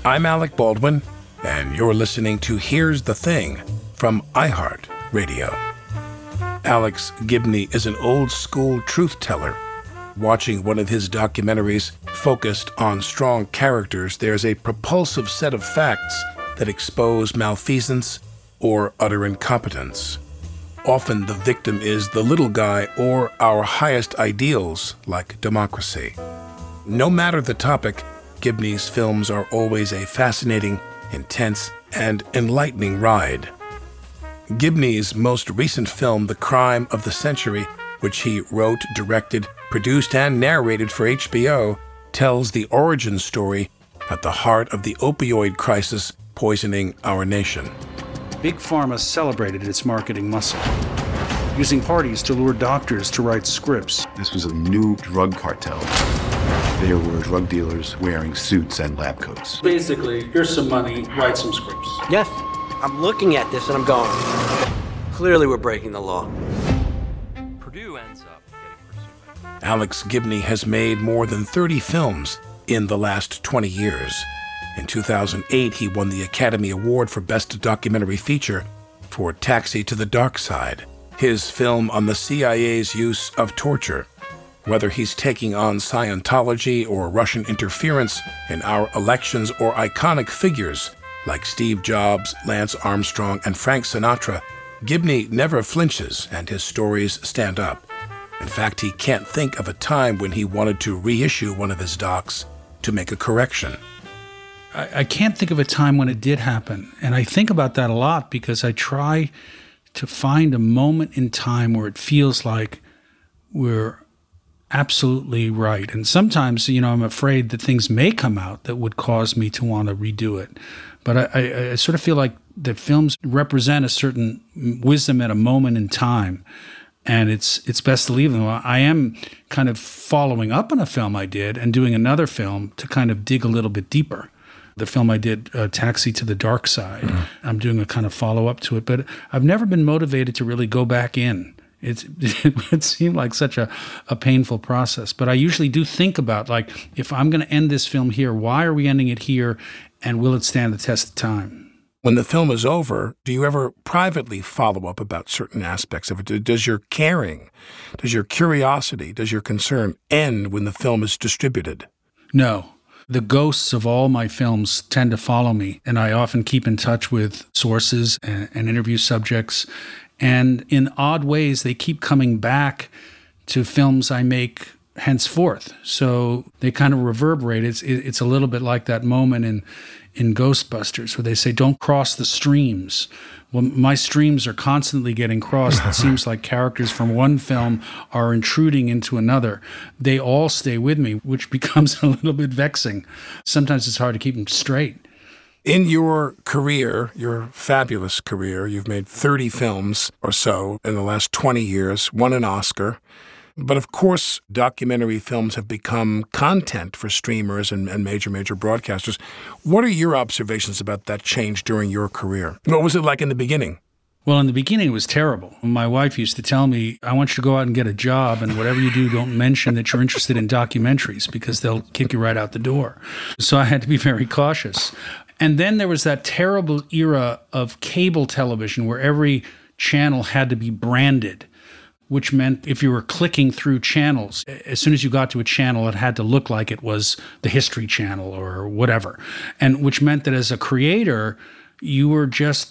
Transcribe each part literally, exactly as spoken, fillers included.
I'm Alec Baldwin, and you're listening to Here's the Thing from iHeartRadio. Alex Gibney is an old-school truth-teller. Watching one of his documentaries focused on strong characters, there's a propulsive set of facts that expose malfeasance or utter incompetence. Often the victim is the little guy or our highest ideals, like democracy. No matter the topic, Gibney's films are always a fascinating, intense, and enlightening ride. Gibney's most recent film, The Crime of the Century, which he wrote, directed, produced, and narrated for H B O, tells the origin story at the heart of the opioid crisis poisoning our nation. Big Pharma celebrated its marketing muscle, using parties to lure doctors to write scripts. This was a new drug cartel. There were drug dealers wearing suits and lab coats. Basically, here's some money, write some scripts. Yes, I'm looking at this and I'm going, clearly we're breaking the law. Purdue ends up getting pursued. Alex Gibney has made more than thirty films in the last twenty years. In two thousand eight, he won the Academy Award for Best Documentary Feature for Taxi to the Dark Side, his film on the C I A's use of torture. Whether he's taking on Scientology or Russian interference in our elections or iconic figures like Steve Jobs, Lance Armstrong, and Frank Sinatra, Gibney never flinches and his stories stand up. In fact, he can't think of a time when he wanted to reissue one of his docs to make a correction. I, I can't think of a time when it did happen. And I think about that a lot because I try to find a moment in time where it feels like we're absolutely right. And sometimes, you know, I'm afraid that things may come out that would cause me to want to redo it. But I, I, I sort of feel like that films represent a certain wisdom at a moment in time. And it's it's best to leave them. I am kind of following up on a film I did and doing another film to kind of dig a little bit deeper. The film I did, uh, Taxi to the Dark Side, mm-hmm. I'm doing a kind of follow-up to it. But I've never been motivated to really go back in. It's, it seemed like such a, a painful process. But I usually do think about, like, if I'm going to end this film here, why are we ending it here, and will it stand the test of time? When the film is over, do you ever privately follow up about certain aspects of it? Does your caring, does your curiosity, does your concern end when the film is distributed? No. The ghosts of all my films tend to follow me, and I often keep in touch with sources and, and interview subjects. And in odd ways, they keep coming back to films I make henceforth. So they kind of reverberate. It's it's a little bit like that moment in in Ghostbusters where they say, don't cross the streams. Well, my streams are constantly getting crossed. It seems like characters from one film are intruding into another. They all stay with me, which becomes a little bit vexing. Sometimes it's hard to keep them straight. In your career, your fabulous career, you've made thirty films or so in the last twenty years, won an Oscar. But of course, documentary films have become content for streamers and, and major, major broadcasters. What are your observations about that change during your career? What was it like in the beginning? Well, in the beginning, it was terrible. My wife used to tell me, I want you to go out and get a job, and whatever you do, don't mention that you're interested in documentaries because they'll kick you right out the door. So I had to be very cautious. And then there was that terrible era of cable television where every channel had to be branded, which meant if you were clicking through channels, as soon as you got to a channel, it had to look like it was the History Channel or whatever. And which meant that as a creator, you were just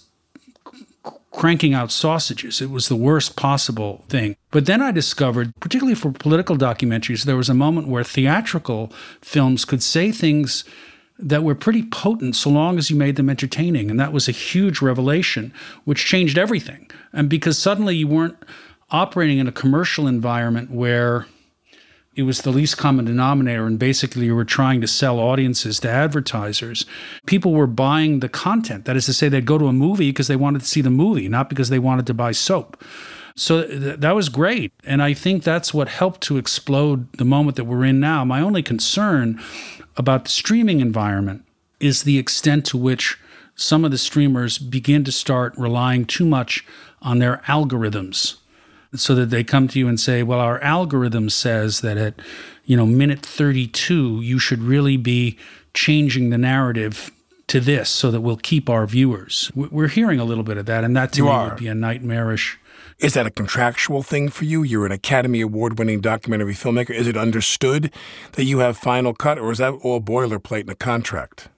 cranking out sausages. It was the worst possible thing. But then I discovered, particularly for political documentaries, there was a moment where theatrical films could say things that were pretty potent so long as you made them entertaining. And that was a huge revelation, which changed everything. And because suddenly you weren't operating in a commercial environment where it was the least common denominator and basically you were trying to sell audiences to advertisers. People were buying the content. That is to say, they'd go to a movie because they wanted to see the movie, not because they wanted to buy soap. So th- that was great. And I think that's what helped to explode the moment that we're in now. My only concern about the streaming environment is the extent to which some of the streamers begin to start relying too much on their algorithms, so that they come to you and say, well, our algorithm says that at, you know, minute thirty-two, you should really be changing the narrative to this so that we'll keep our viewers. We're hearing a little bit of that, and that to You me are. would be a nightmarish. Is that a contractual thing for you? You're an Academy Award-winning documentary filmmaker. Is it understood that you have final cut, or is that all boilerplate in a contract?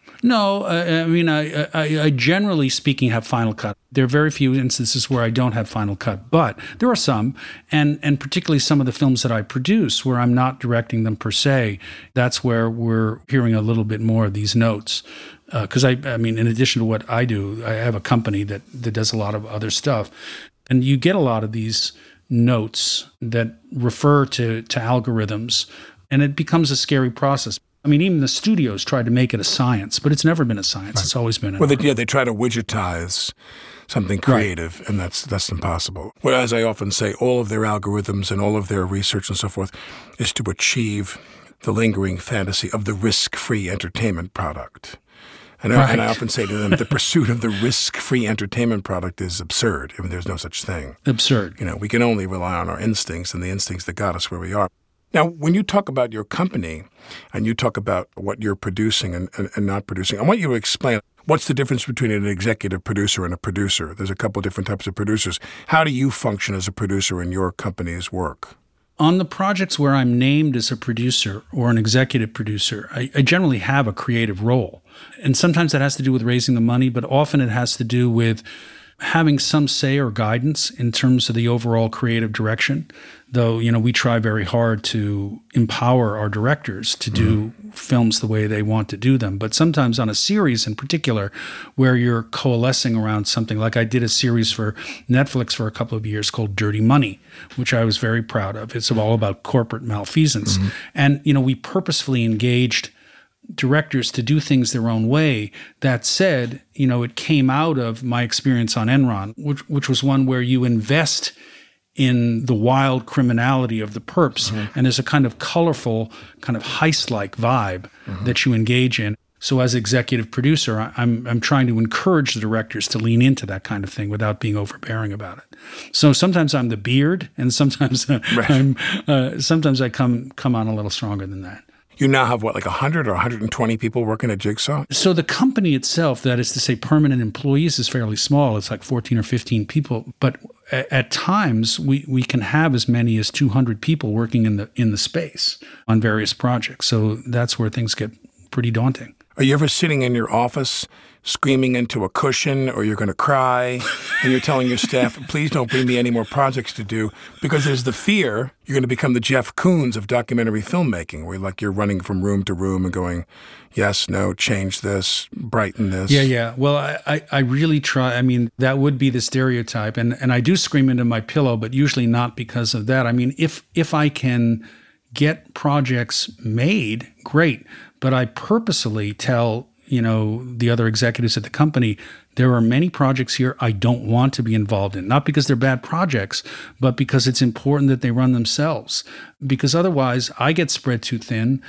No, uh, I mean, I, I, I generally speaking have final cut. There are very few instances where I don't have final cut, but there are some, and and particularly some of the films that I produce where I'm not directing them per se. That's where we're hearing a little bit more of these notes. Because, uh, I, I mean, in addition to what I do, I have a company that, that does a lot of other stuff. And you get a lot of these notes that refer to, to algorithms, and it becomes a scary process. I mean, even the studios try to make it a science, but it's never been a science. Right. It's always been an Well, they, art. yeah, they try to widgetize something creative, right. and that's that's impossible. Well, as I often say, all of their algorithms and all of their research and so forth is to achieve the lingering fantasy of the risk-free entertainment product. And, right. I, and I often say to them, the pursuit of the risk-free entertainment product is absurd. I mean, there's no such thing. Absurd. You know, we can only rely on our instincts and the instincts that got us where we are. Now, when you talk about your company and you talk about what you're producing and, and, and not producing, I want you to explain what's the difference between an executive producer and a producer. There's a couple of different types of producers. How do you function as a producer in your company's work? On the projects where I'm named as a producer or an executive producer, I, I generally have a creative role. And sometimes that has to do with raising the money, but often it has to do with having some say or guidance in terms of the overall creative direction. Though, you know, we try very hard to empower our directors to do mm. films the way they want to do them. But sometimes on a series in particular, where you're coalescing around something, like I did a series for Netflix for a couple of years called Dirty Money, which I was very proud of. It's all about corporate malfeasance. Mm-hmm. And, you know, we purposefully engaged directors to do things their own way. That said, you know, it came out of my experience on Enron, which, which was one where you invest in the wild criminality of the perps. Mm-hmm. And there's a kind of colorful, kind of heist-like vibe mm-hmm. that you engage in. So as executive producer, I, I'm I'm trying to encourage the directors to lean into that kind of thing without being overbearing about it. So sometimes I'm the beard, and sometimes uh, right. I'm uh, sometimes I come come on a little stronger than that. You now have, what, like one hundred or one hundred twenty people working at Jigsaw? So the company itself, that is to say permanent employees, is fairly small. It's like fourteen or fifteen people. But at, at times, we, we can have as many as two hundred people working in the in the space on various projects. So that's where things get pretty daunting. Are you ever sitting in your office screaming into a cushion, or you're going to cry, and you're telling your staff, please don't bring me any more projects to do, because there's the fear you're going to become the Jeff Koons of documentary filmmaking, where like you're running from room to room and going, yes, no, change this, brighten this. Yeah, yeah. Well, I, I, I really try. I mean, that would be the stereotype, and, and I do scream into my pillow, but usually not because of that. I mean, if if I can get projects made, great. But I purposely tell, you know, the other executives at the company, there are many projects here I don't want to be involved in. Not because they're bad projects, but because it's important that they run themselves. Because otherwise, I get spread too thin,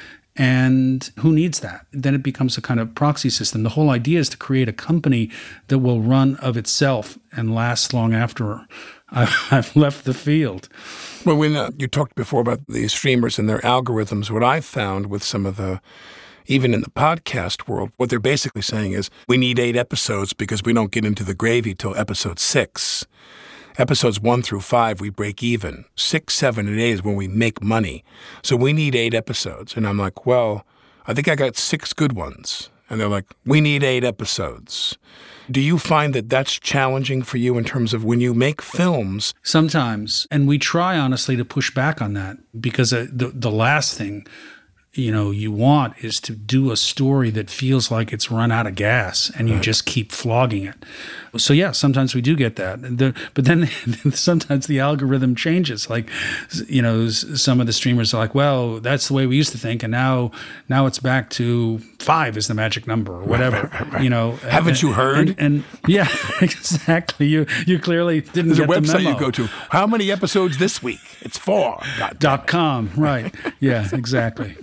and who needs that? Then it becomes a kind of proxy system. The whole idea is to create a company that will run of itself and last long after I've left the field. Well, when uh, you talked before about the streamers and their algorithms, what I've found with some of the, even in the podcast world, what they're basically saying is we need eight episodes because we don't get into the gravy till episode six. Episodes one through five, we break even. Six, seven, and eight is when we make money. So we need eight episodes. And I'm like, well, I think I got six good ones. And they're like, we need eight episodes. Do you find that that's challenging for you in terms of when you make films? Sometimes. And we try, honestly, to push back on that, because uh, the, the last thing, you know, you want is to do a story that feels like it's run out of gas and you right. just keep flogging it. So yeah, sometimes we do get that. The, but then sometimes the algorithm changes. Like, you know, some of the streamers are like, well, that's the way we used to think, and now now it's back to five is the magic number or whatever. Right, right, right. You know, haven't and, you heard? And, and yeah, exactly. You you clearly didn't There's get the memo. There's a website you go to. How many episodes this week? It's four. Dot com. Right. Yeah. Exactly.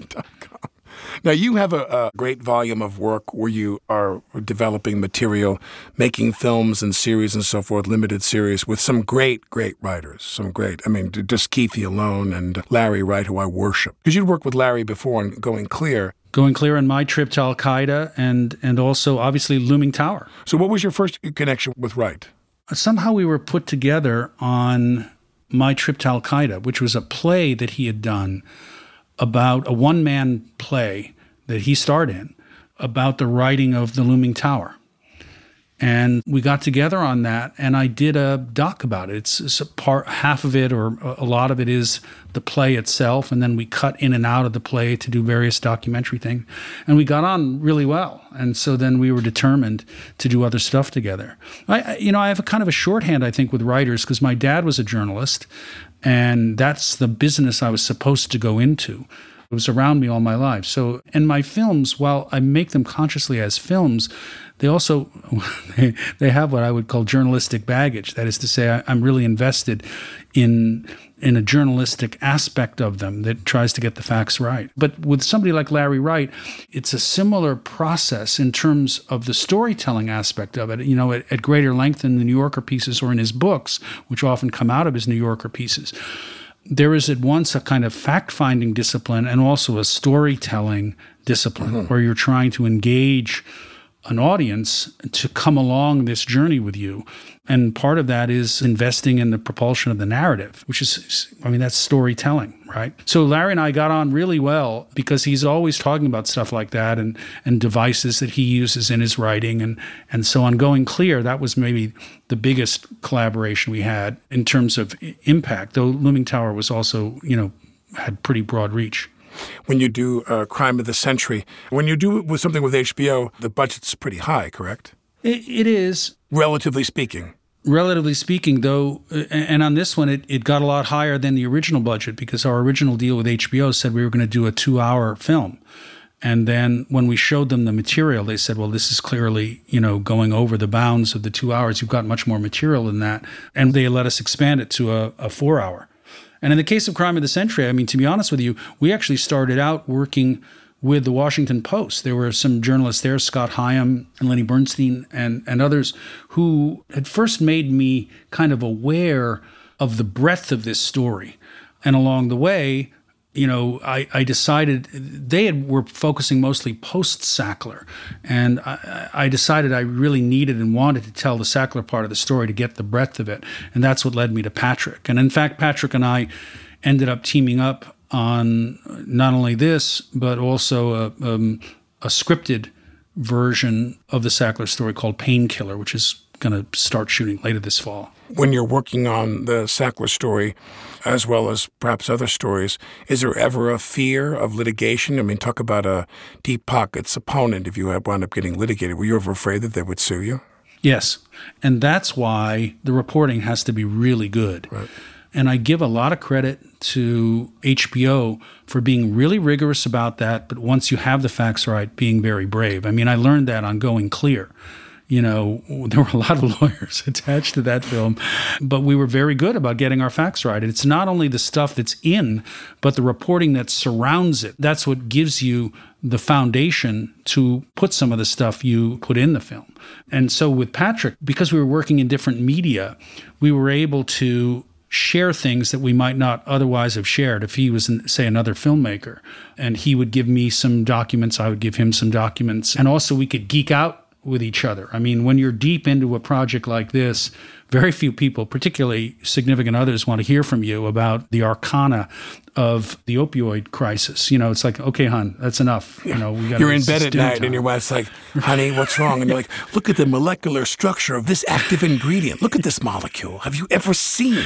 Now, you have a, a great volume of work where you are developing material, making films and series and so forth, limited series, with some great, great writers. Some great, I mean, just Keithy alone and Larry Wright, who I worship. Because you'd worked with Larry before on Going Clear. Going Clear and my trip to Al-Qaeda, and and also obviously Looming Tower. So what was your first connection with Wright? Somehow we were put together on My Trip to Al-Qaeda, which was a play that he had done about a one-man play that he starred in about the writing of the Looming Tower. And we got together on that, and I did a doc about it. It's, it's a part, half of it, or a lot of it is the play itself, and then we cut in and out of the play to do various documentary things. And we got on really well, and so then we were determined to do other stuff together. I, you know, I have a kind of a shorthand, I think, with writers, because my dad was a journalist, and that's the business I was supposed to go into. It was around me all my life. So, and my films, while I make them consciously as films, they also, they, they have what I would call journalistic baggage. That is to say, I, I'm really invested in in a journalistic aspect of them that tries to get the facts right. But with somebody like Larry Wright, it's a similar process in terms of the storytelling aspect of it, you know, at, at greater length in the New Yorker pieces or in his books, which often come out of his New Yorker pieces. There is at once a kind of fact-finding discipline and also a storytelling discipline mm-hmm. where you're trying to engage an audience to come along this journey with you. And part of that is investing in the propulsion of the narrative, which is, I mean, that's storytelling, right? So Larry and I got on really well because he's always talking about stuff like that and and devices that he uses in his writing. And, and so on Going Clear, that was maybe the biggest collaboration we had in terms of impact, though Looming Tower was also, you know, had pretty broad reach. When you do uh, Crime of the Century, when you do with something with H B O, the budget's pretty high, correct? It, it is. Relatively speaking. Relatively speaking, though, and on this one, it, it got a lot higher than the original budget because our original deal with H B O said we were going to do a two-hour film. And then when we showed them the material, they said, well, this is clearly, you know, going over the bounds of the two hours. You've got much more material than that. And they let us expand it to a, a four-hour. And in the case of Crime of the Century, I mean, to be honest with you, we actually started out working with the Washington Post. There were some journalists there, Scott Hyam and Lenny Bernstein and, and others, who had first made me kind of aware of the breadth of this story. And along the way, you know, I, I decided they had, were focusing mostly post-Sackler. And I, I decided I really needed and wanted to tell the Sackler part of the story to get the breadth of it. And that's what led me to Patrick. And in fact, Patrick and I ended up teaming up on not only this, but also a, um, a scripted version of the Sackler story called Painkiller, which is going to start shooting later this fall. When you're working on the Sackler story, as well as perhaps other stories, is there ever a fear of litigation? I mean, talk about a deep pockets opponent if you had wound up getting litigated. Were you ever afraid that they would sue you? Yes. And that's why the reporting has to be really good. Right. And I give a lot of credit to H B O for being really rigorous about that, but once you have the facts right, being very brave. I mean, I learned that on Going Clear. You know, there were a lot of lawyers attached to that film, but we were very good about getting our facts right. And it's not only the stuff that's in, but the reporting that surrounds it. That's what gives you the foundation to put some of the stuff you put in the film. And so with Patrick, because we were working in different media, we were able to share things that we might not otherwise have shared if he was, say, another filmmaker. And he would give me some documents, I would give him some documents. And also we could geek out with each other. I mean, when you're deep into a project like this, very few people, particularly significant others, want to hear from you about the arcana of the opioid crisis. You know, it's like, okay, hon, that's enough. You know, we got. You're in bed at night, time. And your wife's like, "Honey, what's wrong?" And you're like, "Look at the molecular structure of this active ingredient. Look at this molecule. Have you ever seen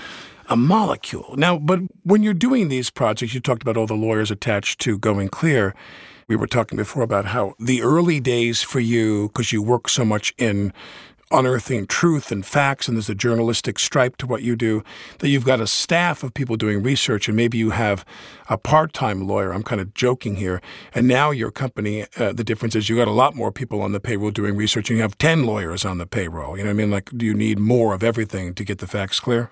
a molecule?" Now, but when you're doing these projects, you talked about all the lawyers attached to Going Clear. We were talking before about how the early days for you, because you work so much in unearthing truth and facts, and there's a journalistic stripe to what you do, that you've got a staff of people doing research, and maybe you have a part-time lawyer. I'm kind of joking here. And now your company, uh, the difference is you got a lot more people on the payroll doing research, and you have ten lawyers on the payroll. You know what I mean? Like, do you need more of everything to get the facts clear?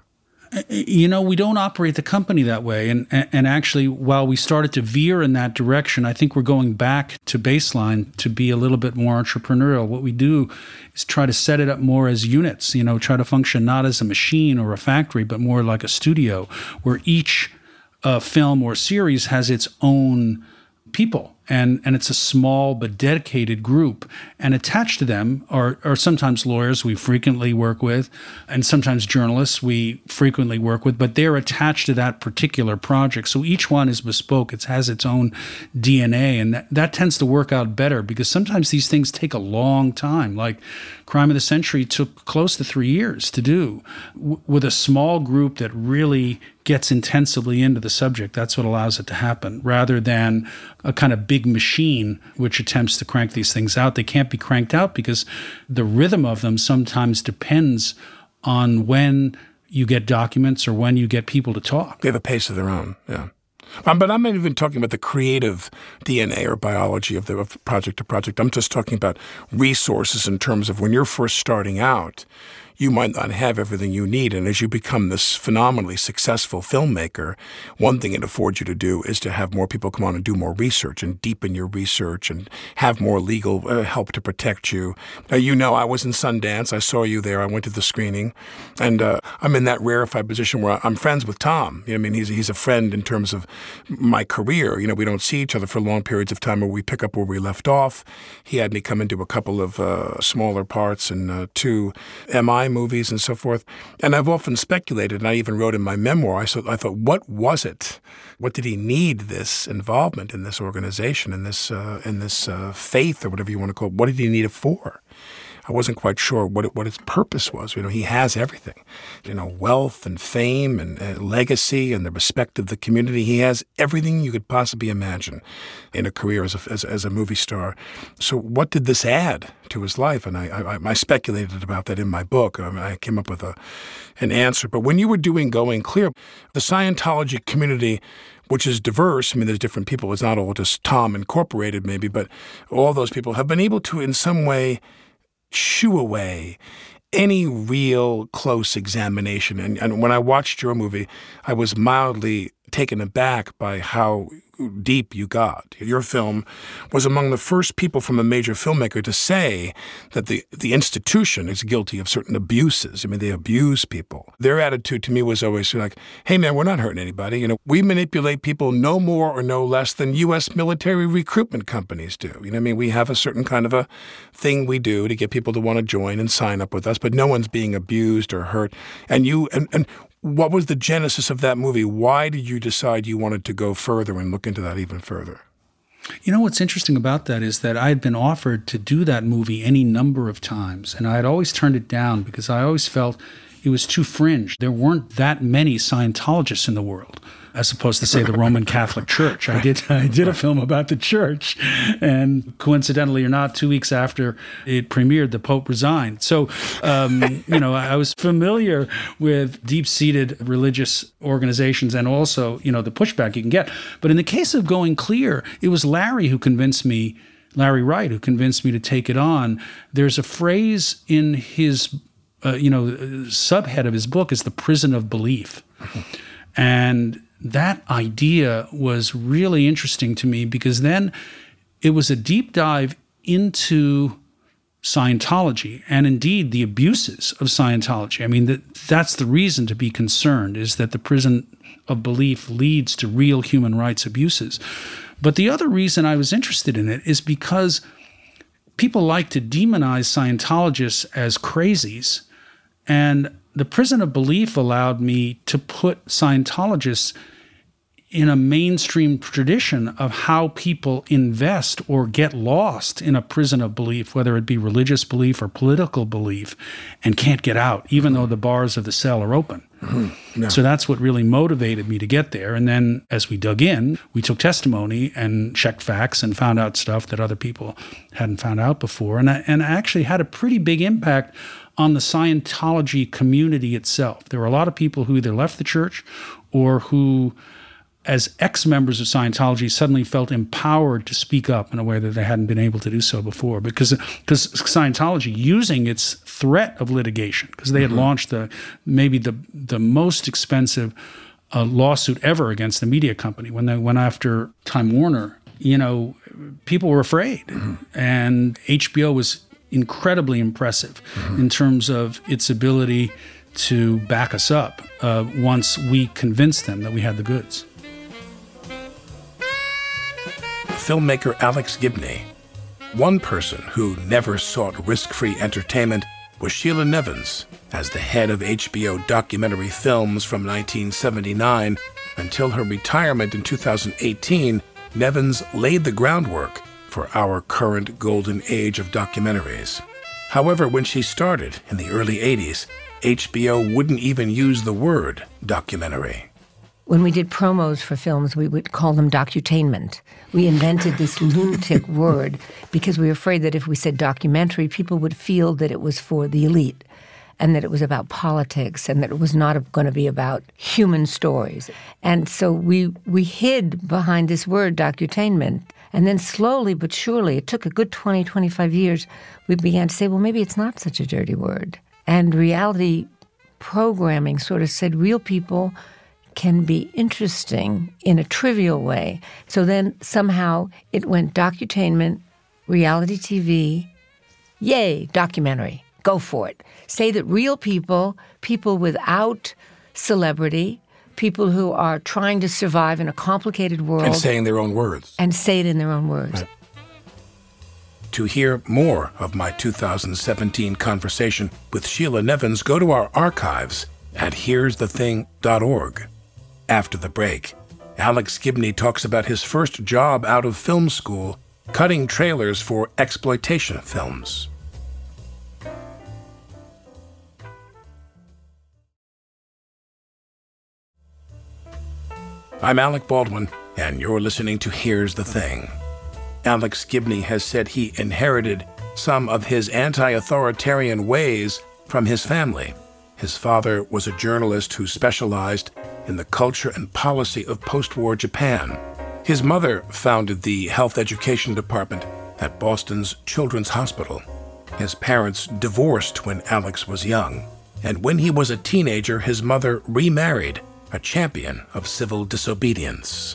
You know, we don't operate the company that way. And and actually, while we started to veer in that direction, I think we're going back to baseline to be a little bit more entrepreneurial. What we do is try to set it up more as units, you know, try to function not as a machine or a factory, but more like a studio where each uh, film or series has its own people And, and it's a small but dedicated group. And attached to them are, are sometimes lawyers we frequently work with, and sometimes journalists we frequently work with, but they're attached to that particular project. So each one is bespoke. It has its own D N A, and that, that tends to work out better because sometimes these things take a long time. Like Crime of the Century took close to three years to do. W- with a small group that really gets intensively into the subject, that's what allows it to happen, rather than a kind of big machine which attempts to crank these things out. They can't be cranked out because the rhythm of them sometimes depends on when you get documents or when you get people to talk. They have a pace of their own, yeah. Um, but I'm not even talking about the creative D N A or biology of the of project to project. I'm just talking about resources in terms of when you're first starting out, you might not have everything you need. And as you become this phenomenally successful filmmaker, one thing it affords you to do is to have more people come on and do more research and deepen your research and have more legal uh, help to protect you. Now, you know, I was in Sundance. I saw you there. I went to the screening. And uh, I'm in that rarefied position where I'm friends with Tom. You know, I mean, he's, he's a friend in terms of my career. You know, we don't see each other for long periods of time, where we pick up where we left off. He had me come into a couple of uh, smaller parts and uh, two M I movies and so forth. And I've often speculated, and I even wrote in my memoir, I thought, I thought what was it? What did he need this involvement in this organization, in this uh, in this uh, faith or whatever you want to call it? What did he need it for? I wasn't quite sure what it, what its purpose was. You know, he has everything, you know, wealth and fame and uh, legacy and the respect of the community. He has everything you could possibly imagine in a career as a, as, as a movie star. So what did this add to his life? And I, I, I speculated about that in my book. I, mean, I came up with a an answer. But when you were doing Going Clear, the Scientology community, which is diverse. I mean, there's different people. It's not all just Tom Incorporated maybe, but all those people have been able to in some way shoo away any real close examination. And, and when I watched your movie, I was mildly taken aback by how deep you got. Your film was among the first people from a major filmmaker to say that the, the institution is guilty of certain abuses. I mean, they abuse people. Their attitude to me was always like, hey, man, we're not hurting anybody. You know, we manipulate people no more or no less than U S military recruitment companies do. You know what I mean? We have a certain kind of a thing we do to get people to want to join and sign up with us, but no one's being abused or hurt. And you, and, and what was the genesis of that movie? Why did you decide you wanted to go further and look into that even further? You know, what's interesting about that is that I had been offered to do that movie any number of times, and I had always turned it down because I always felt it was too fringe. There weren't that many Scientologists in the world, as opposed to, say, the Roman Catholic Church. I did I did a film about the church, and coincidentally or not, two weeks after it premiered, the Pope resigned. So, um, you know, I was familiar with deep-seated religious organizations and also, you know, the pushback you can get. But in the case of Going Clear, it was Larry who convinced me, Larry Wright, who convinced me to take it on. There's a phrase in his, uh, you know, subhead of his book is the prison of belief. And that idea was really interesting to me because then it was a deep dive into Scientology and indeed the abuses of Scientology. I mean, that that's the reason to be concerned, is that the prison of belief leads to real human rights abuses. But the other reason I was interested in it is because people like to demonize Scientologists as crazies, and the prison of belief allowed me to put Scientologists in a mainstream tradition of how people invest or get lost in a prison of belief, whether it be religious belief or political belief, and can't get out, even though the bars of the cell are open. Mm-hmm. Yeah. So that's what really motivated me to get there. And then as we dug in, we took testimony and checked facts and found out stuff that other people hadn't found out before. And I, and I actually had a pretty big impact on the Scientology community itself. There were a lot of people who either left the church or who, as ex-members of Scientology, suddenly felt empowered to speak up in a way that they hadn't been able to do so before. Because because Scientology, using its threat of litigation, because they had mm-hmm. launched the maybe the the most expensive uh, lawsuit ever against the media company when they went after Time Warner, you know, people were afraid. Mm-hmm. And H B O was incredibly impressive mm-hmm. in terms of its ability to back us up uh, once we convinced them that we had the goods. filmmaker Alex Gibney. One person who never sought risk-free entertainment was Sheila Nevins, as the head of H B O Documentary Films from nineteen seventy-nine until her retirement in two thousand eighteen. Nevins laid the groundwork for our current golden age of documentaries. However, when she started in the early eighties, H B O wouldn't even use the word documentary. When we did promos for films, we would call them docutainment. We invented this lunatic word because we were afraid that if we said documentary, people would feel that it was for the elite and that it was about politics and that it was not going to be about human stories. And so we we hid behind this word docutainment. And then slowly but surely, it took a good twenty, twenty-five years, we began to say, well, maybe it's not such a dirty word. And reality programming sort of said real people can be interesting in a trivial way. So then somehow it went docutainment, reality T V, yay, documentary, go for it. Say that real people, people without celebrity, people who are trying to survive in a complicated world. And saying their own words. And say it in their own words. Right. To hear more of my two thousand seventeen conversation with Sheila Nevins, go to our archives at hears the thing dot org. After the break, Alex Gibney talks about his first job out of film school, cutting trailers for exploitation films. I'm Alec Baldwin, and you're listening to Here's the Thing. Alex Gibney has said he inherited some of his anti-authoritarian ways from his family. His father was a journalist who specialized in the culture and policy of post-war Japan. His mother founded the health education department at Boston's Children's Hospital. His parents divorced when Alex was young, and when he was a teenager, his mother remarried a champion of civil disobedience.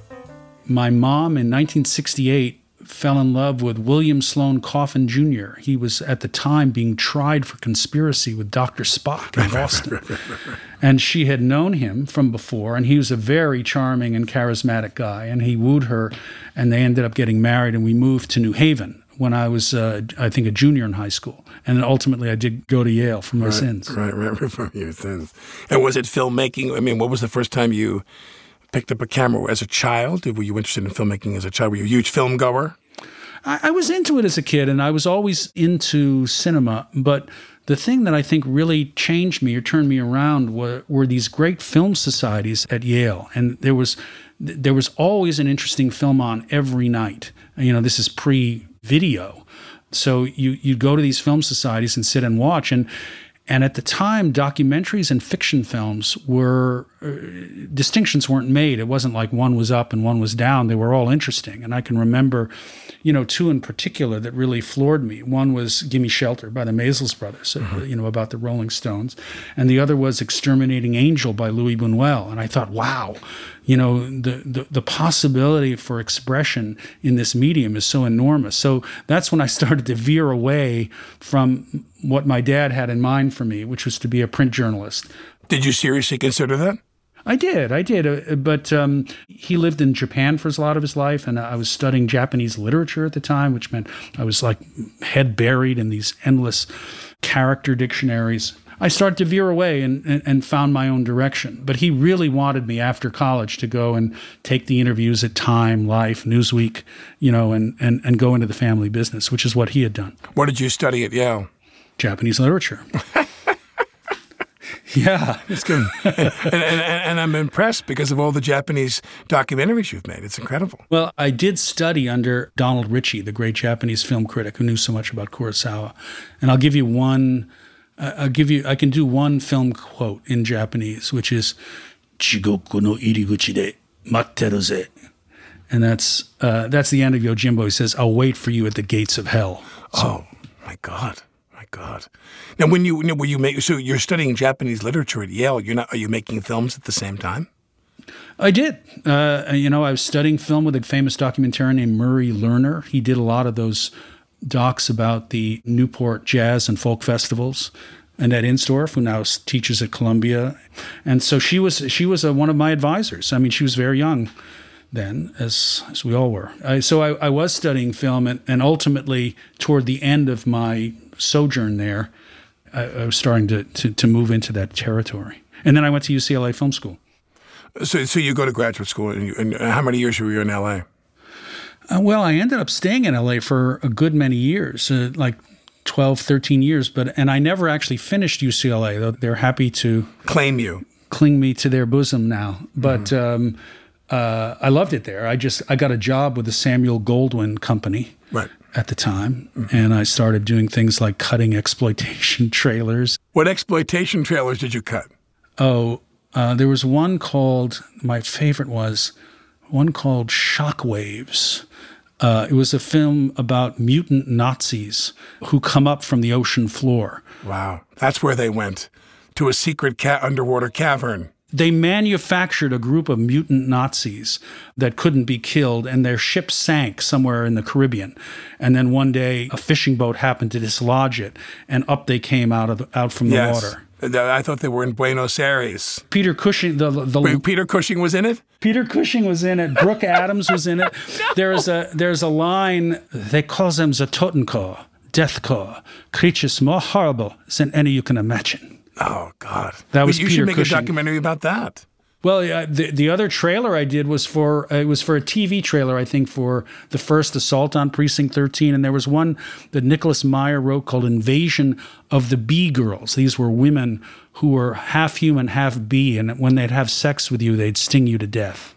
My mom in nineteen sixty-eight fell in love with William Sloane Coffin Junior He was at the time being tried for conspiracy with Doctor Spock in Boston. And she had known him from before, and he was a very charming and charismatic guy, and he wooed her, and they ended up getting married, and we moved to New Haven when I was, uh, I think, a junior in high school. And then ultimately I did go to Yale for my right, sins. Right, right, from your sins. And was it filmmaking? I mean, what was the first time you picked up a camera as a child? Were you interested in filmmaking as a child? Were you a huge film goer? I, I was into it as a kid, and I was always into cinema. But the thing that I think really changed me or turned me around were, were these great film societies at Yale. And there was there was always an interesting film on every night. You know, this is pre-video. So you, you'd go to these film societies and sit and watch. And And at the time, documentaries and fiction films were, uh, distinctions weren't made. It wasn't like one was up and one was down. They were all interesting. And I can remember, you know, two in particular that really floored me. One was Gimme Shelter by the Maysles Brothers, mm-hmm. uh, you know, about the Rolling Stones. And the other was Exterminating Angel by Louis Buñuel. And I thought, wow, you know, the, the, the possibility for expression in this medium is so enormous. So that's when I started to veer away from what my dad had in mind for me, which was to be a print journalist. Did you seriously consider that? I did, I did. Uh, but um, he lived in Japan for a lot of his life, and I was studying Japanese literature at the time, which meant I was like head buried in these endless character dictionaries. I started to veer away and, and, and found my own direction. But he really wanted me after college to go and take the interviews at Time, Life, Newsweek, you know, and, and, and go into the family business, which is what he had done. What did you study at Yale? Japanese literature. Yeah. It's good. and, and, and, and I'm impressed because of all the Japanese documentaries you've made. It's incredible. Well, I did study under Donald Ritchie, the great Japanese film critic who knew so much about Kurosawa. And I'll give you one, uh, I'll give you, I can do one film quote in Japanese, which is, Chigoku no iriguchi de matteru ze. And that's, uh, that's the end of Yojimbo. He says, I'll wait for you at the gates of hell. So, oh, my God. God. Now, when you, were you make, so you're studying Japanese literature at Yale, you're not, are you making films at the same time? I did. Uh, you know, I was studying film with a famous documentarian named Murray Lerner. He did a lot of those docs about the Newport jazz and folk festivals. Annette Insdorf, who now teaches at Columbia. And so she was, she was a, one of my advisors. I mean, she was very young then, as as we all were. I, so I, I was studying film, and, and ultimately, toward the end of my sojourn there, I, I was starting to, to, to move into that territory. And then I went to U C L A Film School. So, so you go to graduate school, and, you, and how many years were you in L A? Uh, well, I ended up staying in L A for a good many years, uh, like twelve, thirteen years. But and I never actually finished U C L A, though they're happy to claim you, cling me to their bosom now. But mm-hmm. um, uh, I loved it there. I just I got a job with the Samuel Goldwyn Company right. at the time, mm-hmm. and I started doing things like cutting exploitation trailers. What exploitation trailers did you cut? Oh, uh, there was one called, my favorite was one called Shockwaves. Uh, it was a film about mutant Nazis who come up from the ocean floor. Wow. That's where they went, to a secret ca- underwater cavern. They manufactured a group of mutant Nazis that couldn't be killed, and their ship sank somewhere in the Caribbean. And then one day, a fishing boat happened to dislodge it, and up they came out of the, out from the yes. water. I thought they were in Buenos Aires. Peter Cushing, the the Wait, Peter Cushing was in it. Peter Cushing was in it. Brooke Adams was in it. no. There's a there's a line. They call them the Totenkopf, Deathcore, creatures more horrible than any you can imagine. Oh God, that was you Peter should make Cushing. a documentary about that. Well, uh, the the other trailer I did was for uh, it was for a T V trailer, I think, for the first assault on Precinct thirteen, and there was one that Nicholas Meyer wrote called "Invasion of the Bee Girls." These were women who were half human, half bee, and when they'd have sex with you, they'd sting you to death.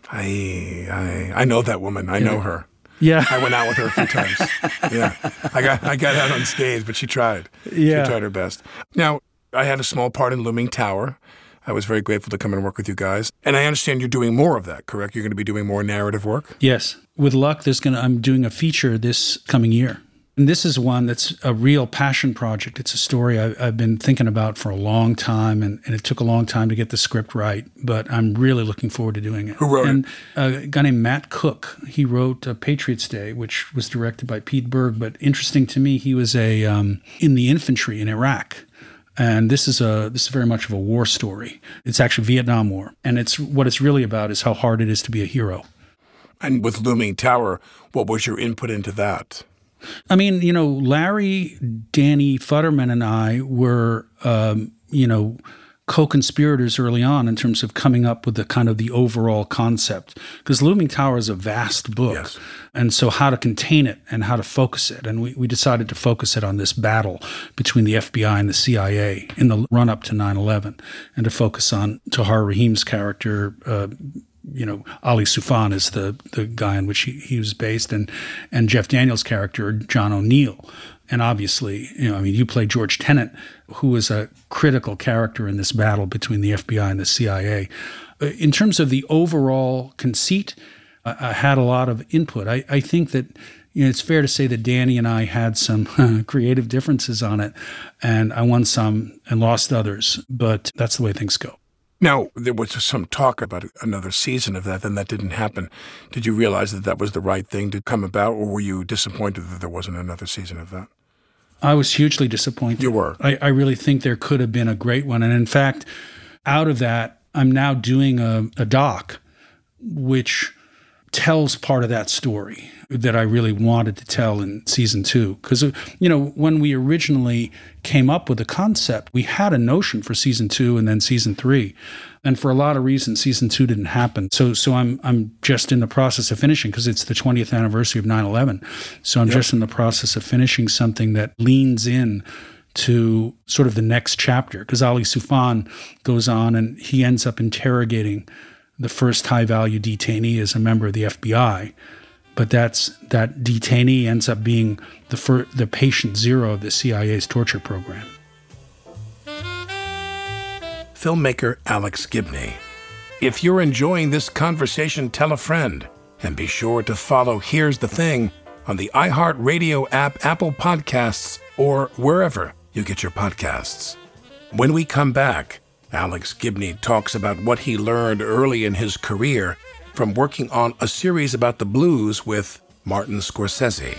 I I, I know that woman. I yeah. know her. Yeah, I went out with her a few times. Yeah, I got I got out unscathed, but she tried. Yeah, she tried her best. Now, I had a small part in Looming Tower. I was very grateful to come and work with you guys. And I understand you're doing more of that, correct? You're going to be doing more narrative work? Yes. With luck, there's going to, I'm doing a feature this coming year. And this is one that's a real passion project. It's a story I, I've been thinking about for a long time, and, and it took a long time to get the script right, but I'm really looking forward to doing it. Who wrote and, it? And uh, a guy named Matt Cook. He wrote uh, Patriots Day, which was directed by Pete Berg, but interesting to me, he was a um, in the infantry in Iraq. And this is a this is very much of a war story. It's actually Vietnam War, and it's what it's really about is how hard it is to be a hero. And with Looming Tower, what was your input into that? I mean, you know, Larry, Danny Futterman, and I were, um, you know, co-conspirators early on in terms of coming up with the kind of the overall concept, because Looming Tower is a vast book. Yes. And so how to contain it and how to focus it. And we, we decided to focus it on this battle between the F B I and the C I A in the run-up to nine eleven, and to focus on Tahar Rahim's character. Uh, you know, Ali Soufan is the, the guy on which he, he was based, and, and Jeff Daniels' character, John O'Neill. And obviously, you know, I mean, you play George Tenet, who is a critical character in this battle between the F B I and the C I A. In terms of the overall conceit, I had a lot of input. I, I think that, you know, it's fair to say that Danny and I had some uh, creative differences on it, and I won some and lost others, but that's the way things go. Now, there was some talk about another season of that, and that didn't happen. Did you realize that that was the right thing to come about, or were you disappointed that there wasn't another season of that? I was hugely disappointed. You were? I, I really think there could have been a great one. And in fact, out of that, I'm now doing a, a doc, which tells part of that story that I really wanted to tell in season two. Because, you know, when we originally came up with the concept, we had a notion for season two and then season three. And for a lot of reasons, season two didn't happen. So so I'm I'm just in the process of finishing, because it's the twentieth anniversary of nine eleven. So I'm yep. just in the process of finishing something that leans in to sort of the next chapter. Because Ali Soufan goes on and he ends up interrogating the first high-value detainee as a member of the F B I. But that's that detainee ends up being the fir- the patient zero of the C I A's torture program. Filmmaker Alex Gibney. If you're enjoying this conversation, tell a friend. And be sure to follow Here's the Thing on the iHeartRadio app, Apple Podcasts, or wherever you get your podcasts. When we come back, Alex Gibney talks about what he learned early in his career from working on a series about the blues with Martin Scorsese.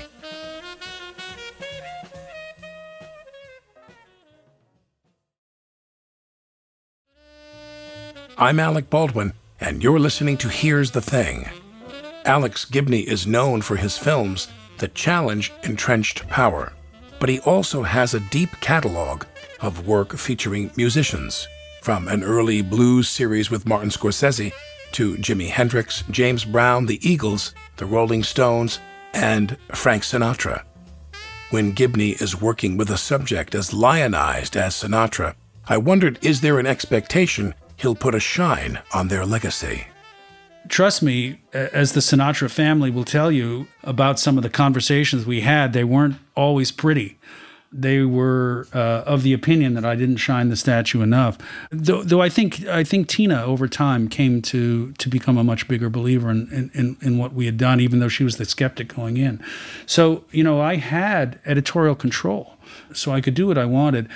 I'm Alec Baldwin, and you're listening to Here's the Thing. Alex Gibney is known for his films that challenge entrenched power, but he also has a deep catalog of work featuring musicians, from an early blues series with Martin Scorsese to Jimi Hendrix, James Brown, the Eagles, the Rolling Stones, and Frank Sinatra. When Gibney is working with a subject as lionized as Sinatra, I wondered, is there an expectation he'll put a shine on their legacy? Trust me, as the Sinatra family will tell you about some of the conversations we had, they weren't always pretty. They were uh, of the opinion that I didn't shine the statue enough. Though, though I think I think Tina over time came to to become a much bigger believer in, in, in what we had done, even though she was the skeptic going in. So, you know, I had editorial control, so I could do what I wanted.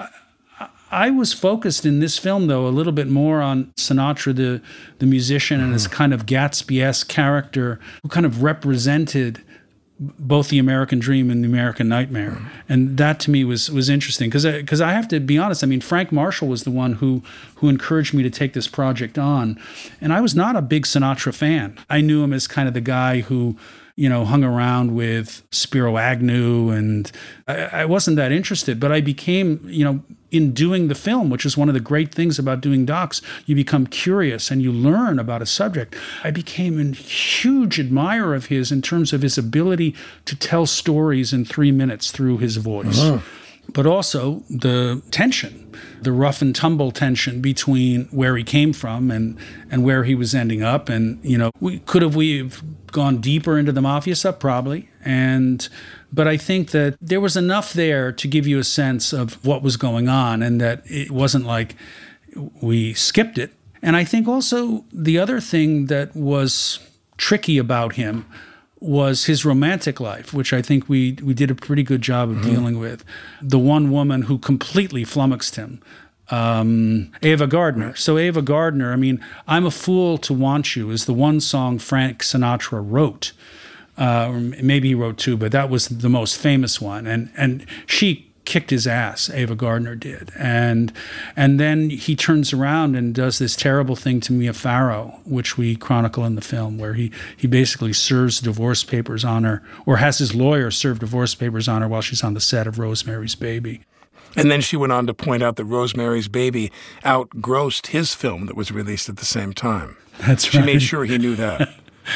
I was focused in this film, though, a little bit more on Sinatra, the the musician, and his kind of Gatsby-esque character who kind of represented both the American dream and the American nightmare. Mm. And that to me was was interesting because because I, I have to be honest. I mean, Frank Marshall was the one who who encouraged me to take this project on. And I was not a big Sinatra fan. I knew him as kind of the guy who, you know, hung around with Spiro Agnew, and I, I wasn't that interested. But I became, you know, in doing the film, which is one of the great things about doing docs, you become curious and you learn about a subject. I became a huge admirer of his in terms of his ability to tell stories in three minutes through his voice. Uh-huh. But also the tension, the rough and tumble tension between where he came from and, and where he was ending up. And, you know, we could have we have gone deeper into the mafia stuff? Probably. And but I think that there was enough there to give you a sense of what was going on and that it wasn't like we skipped it. And I think also the other thing that was tricky about him was his romantic life, which I think we we did a pretty good job of mm-hmm. dealing with. The one woman who completely flummoxed him, um, Ava Gardner. So Ava Gardner, I mean, I'm a Fool to Want You is the one song Frank Sinatra wrote. Uh, or maybe he wrote two, but that was the most famous one. And and she kicked his ass, Ava Gardner did. And and then he turns around and does this terrible thing to Mia Farrow, which we chronicle in the film, where he, he basically serves divorce papers on her, or has his lawyer serve divorce papers on her while she's on the set of Rosemary's Baby. And then she went on to point out that Rosemary's Baby outgrossed his film that was released at the same time. That's she right. She made sure he knew that.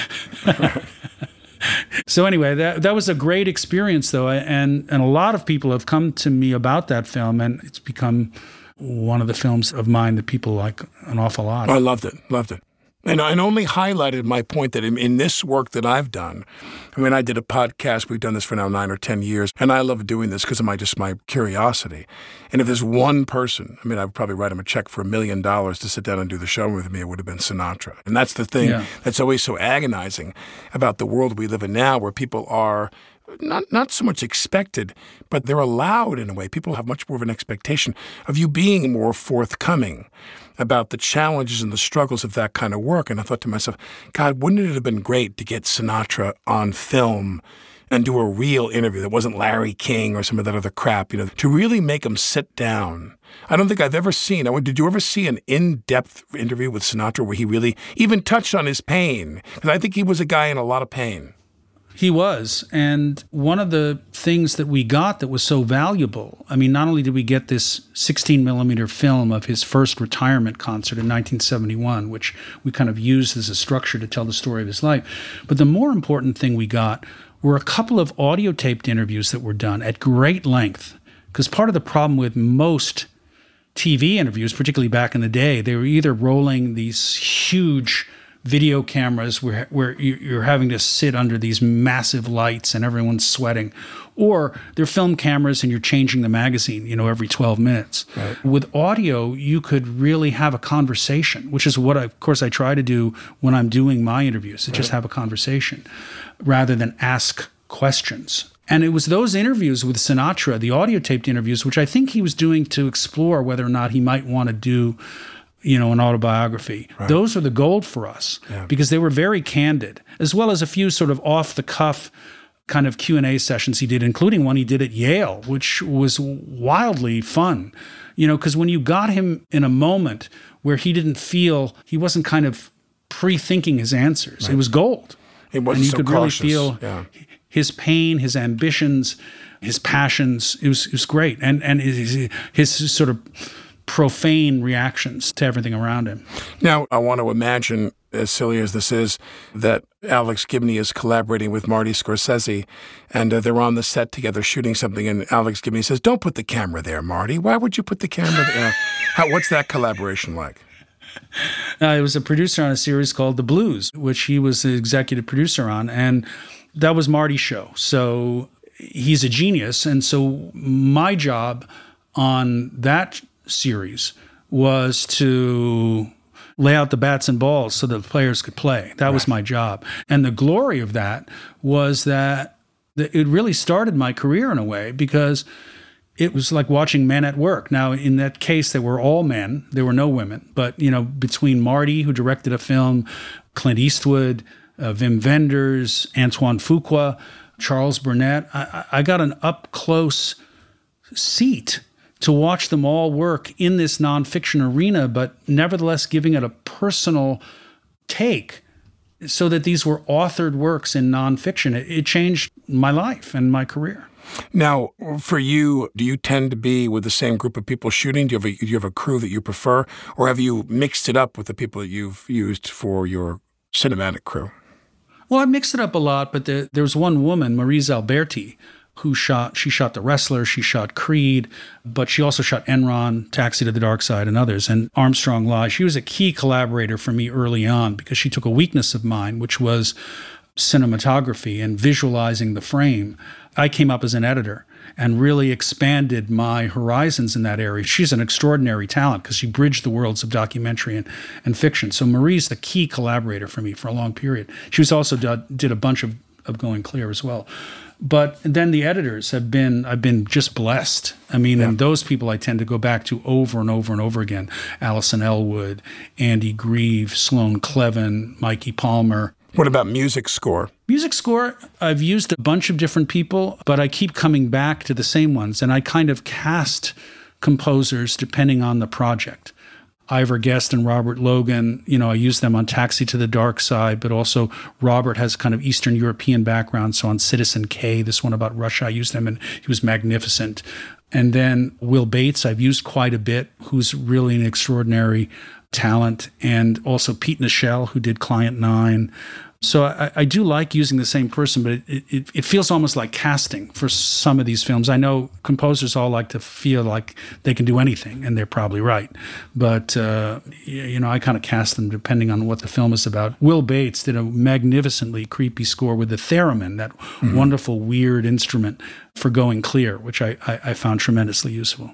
So anyway, that that was a great experience, though, and and a lot of people have come to me about that film, and it's become one of the films of mine that people like an awful lot. I loved it, loved it. And and only highlighted my point that in, in this work that I've done, I mean, I did a podcast, we've done this for now nine or ten years, and I love doing this because of my just my curiosity. And if there's one person, I mean, I would probably write him a check for a million dollars to sit down and do the show with me, it would have been Sinatra. And that's the thing yeah. that's always so agonizing about the world we live in now, where people are not not so much expected, but they're allowed in a way. People have much more of an expectation of you being more forthcoming about the challenges and the struggles of that kind of work. And I thought to myself, God, wouldn't it have been great to get Sinatra on film and do a real interview that wasn't Larry King or some of that other crap, you know, to really make him sit down. I don't think I've ever seen, did you ever see an in-depth interview with Sinatra where he really even touched on his pain? Because I think he was a guy in a lot of pain. He was. And one of the things that we got that was so valuable, I mean, not only did we get this sixteen millimeter film of his first retirement concert in nineteen seventy-one, which we kind of used as a structure to tell the story of his life, but the more important thing we got were a couple of audio taped interviews that were done at great length. Because part of the problem with most T V interviews, particularly back in the day, they were either rolling these huge video cameras where where you're having to sit under these massive lights and everyone's sweating, or they're film cameras and you're changing the magazine, you know, every twelve minutes. Right. With audio, you could really have a conversation, which is what, I, of course, I try to do when I'm doing my interviews, to right. just have a conversation rather than ask questions. And it was those interviews with Sinatra, the audio taped interviews, which I think he was doing to explore whether or not he might want to do, you know, an autobiography. Right. Those are the gold for us yeah. because they were very candid, as well as a few sort of off-the-cuff kind of Q and A sessions he did, including one he did at Yale, which was wildly fun. You know, because when you got him in a moment where he didn't feel, he wasn't kind of pre-thinking his answers, right. it was gold. He wasn't and you so could cautious. really feel Yeah. his pain, his ambitions, his passions. It was it was great, and and his, his sort of profane reactions to everything around him. Now, I want to imagine, as silly as this is, that Alex Gibney is collaborating with Marty Scorsese, and uh, they're on the set together shooting something, and Alex Gibney says, "Don't put the camera there, Marty. Why would you put the camera there?" How, what's that collaboration like? Uh, I was a producer on a series called The Blues, which he was the executive producer on, and that was Marty's show. So he's a genius, and so my job on that series was to lay out the bats and balls so that the players could play. That right. was my job. And the glory of that was that it really started my career in a way, because it was like watching men at work. Now, in that case, they were all men. There were no women. But, you know, between Marty, who directed a film, Clint Eastwood, uh, Wim Wenders, Antoine Fuqua, Charles Burnett, I, I got an up-close seat to watch them all work in this nonfiction arena, but nevertheless giving it a personal take, so that these were authored works in nonfiction. It, it changed my life and my career. Now, for you, do you tend to be with the same group of people shooting? Do you have a, do you have a crew that you prefer? Or have you mixed it up with the people that you've used for your cinematic crew? Well, I mixed it up a lot, but the, there was one woman, Maryse Alberti, who shot, she shot The Wrestler, she shot Creed, but she also shot Enron, Taxi to the Dark Side, and others, and Armstrong Live. She was a key collaborator for me early on, because she took a weakness of mine, which was cinematography and visualizing the frame. I came up as an editor and really expanded my horizons in that area. She's an extraordinary talent because she bridged the worlds of documentary and, and fiction. So Marie's the key collaborator for me for a long period. She was also did, did a bunch of, of Going Clear as well. But then the editors have been, I've been just blessed. I mean, yeah. and those people I tend to go back to over and over and over again. Alison Elwood, Andy Grieve, Sloan Clevin, Mikey Palmer. What about music score? Music score, I've used a bunch of different people, but I keep coming back to the same ones. And I kind of cast composers depending on the project. Ivor Guest and Robert Logan, you know, I use them on Taxi to the Dark Side, but also Robert has kind of Eastern European background. So on Citizen K, this one about Russia, I used him and he was magnificent. And then Will Bates, I've used quite a bit, who's really an extraordinary talent. And also Pete Nichelle, who did Client Nine. So I, I do like using the same person, but it, it, it feels almost like casting for some of these films. I know composers all like to feel like they can do anything, and they're probably right. But, uh, you know, I kind of cast them depending on what the film is about. Will Bates did a magnificently creepy score with the theremin, that mm-hmm. wonderful, weird instrument for Going Clear, which I, I, I found tremendously useful.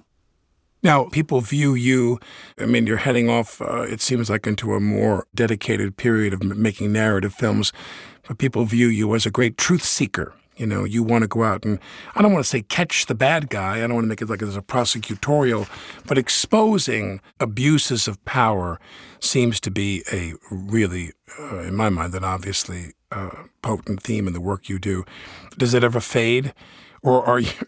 Now, people view you, I mean, you're heading off, uh, it seems like, into a more dedicated period of m- making narrative films, but people view you as a great truth seeker. You know, you want to go out and, I don't want to say catch the bad guy, I don't want to make it like it's a prosecutorial, but exposing abuses of power seems to be a really, uh, in my mind, an obviously uh, potent theme in the work you do. Does it ever fade? Or are you,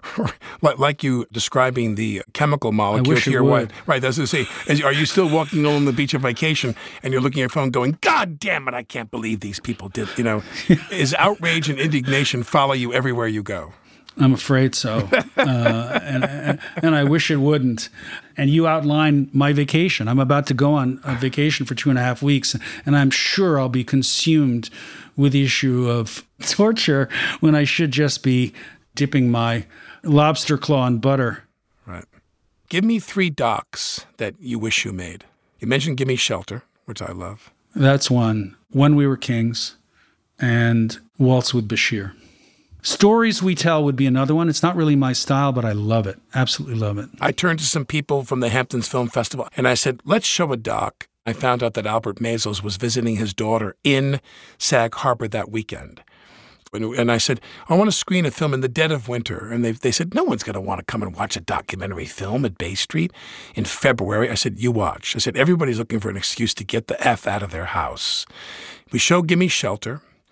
like you describing the chemical molecule to your wife? Right, that's what I say. Are you still walking along the beach on vacation and you're looking at your phone going, God damn it, I can't believe these people did, you know. Is outrage and indignation follow you everywhere you go? I'm afraid so. uh, and, and, and I wish it wouldn't. And you outlined my vacation. I'm about to go on a vacation for two and a half weeks, and I'm sure I'll be consumed with the issue of torture when I should just be dipping my lobster claw in butter. Right. Give me three docs that you wish you made. You mentioned Gimme Shelter, which I love. That's one. When We Were Kings and Waltz with Bashir. Stories We Tell would be another one. It's not really my style, but I love it. Absolutely love it. I turned to some people from the Hamptons Film Festival, and I said, let's show a doc. I found out that Albert Maysles was visiting his daughter in Sag Harbor that weekend. And I said, I want to screen a film in the dead of winter. And they they said, no one's going to want to come and watch a documentary film at Bay Street in February. I said, you watch. I said, everybody's looking for an excuse to get the F out of their house. We show Gimme Shelter.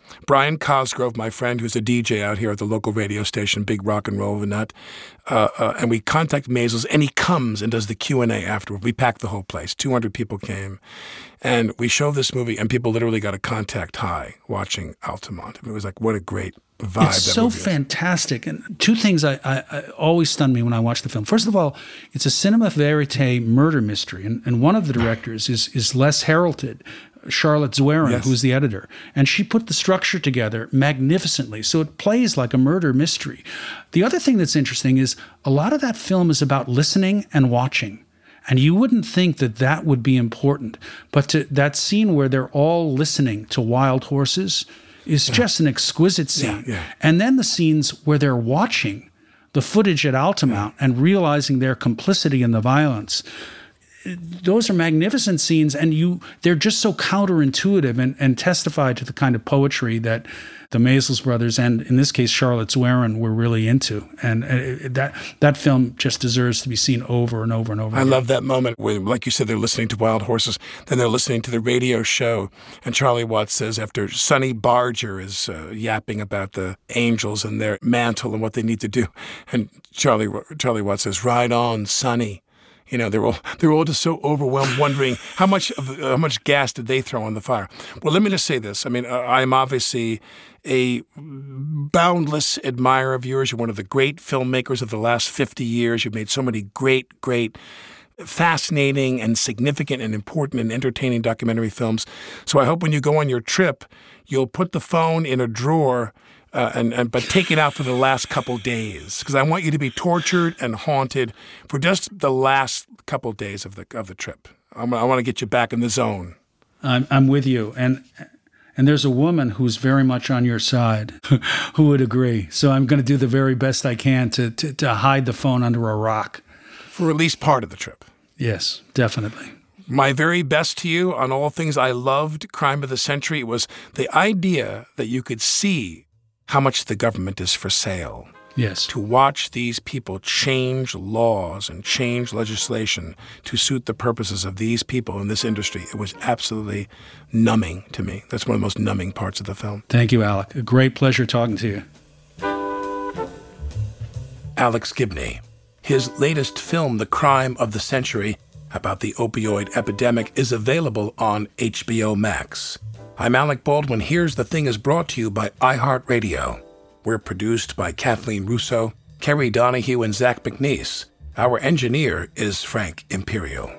Brian Cosgrove, my friend, who's a D J out here at the local radio station, big rock and roll nut, uh, uh, and we contact Maysles, and he comes and does the Q and A afterward. We packed the whole place. two hundred people came, and we showed this movie, and people literally got a contact high watching Altamont. I mean, it was like, what a great vibe. It's that so movie is. fantastic. And two things I, I, I always stun me when I watch the film. First of all, it's a cinema verite murder mystery, and, and one of the directors is is Les Heralded, Charlotte Zwerin, Yes. who's the editor. And she put the structure together magnificently, so it plays like a murder mystery. The other thing that's interesting is a lot of that film is about listening and watching. And you wouldn't think that that would be important. But to, that scene where they're all listening to wild horses is yeah. just an exquisite scene. Yeah, yeah. And then the scenes where they're watching the footage at Altamont yeah. and realizing their complicity in the violence, those are magnificent scenes, and you they're just so counterintuitive and, and testify to the kind of poetry that the Maysles brothers, and in this case Charlotte Zwerin, were really into. And uh, that that film just deserves to be seen over and over and over I again. love that moment where, like you said, they're listening to Wild Horses, then they're listening to the radio show, and Charlie Watts says, after Sonny Barger is uh, yapping about the angels and their mantle and what they need to do, and Charlie Charlie Watts says, "Ride on, Sonny." You know, they're all they're all just so overwhelmed, wondering how much of, how much gas did they throw on the fire. Well, let me just say this. I mean, I'm obviously a boundless admirer of yours. You're one of the great filmmakers of the last fifty years. You've made so many great, great, fascinating and significant and important and entertaining documentary films. So I hope when you go on your trip, you'll put the phone in a drawer. Uh, and, and but take it out for the last couple days, because I want you to be tortured and haunted for just the last couple days of the of the trip. I'm, I want to get you back in the zone. I'm, I'm with you, and and there's a woman who's very much on your side who would agree. So I'm going to do the very best I can to, to to hide the phone under a rock for at least part of the trip. Yes, definitely. My very best to you on all things I loved Crime of the Century was the idea that you could see how much the government is for sale. Yes. To watch these people change laws and change legislation to suit the purposes of these people in this industry, it was absolutely numbing to me. That's one of the most numbing parts of the film. Thank you, Alec. A great pleasure talking to you. Alex Gibney. His latest film, The Crime of the Century, about the opioid epidemic, is available on H B O Max. I'm Alec Baldwin. Here's the Thing is brought to you by iHeartRadio. We're produced by Kathleen Russo, Kerry Donahue, and Zach McNeese. Our engineer is Frank Imperial.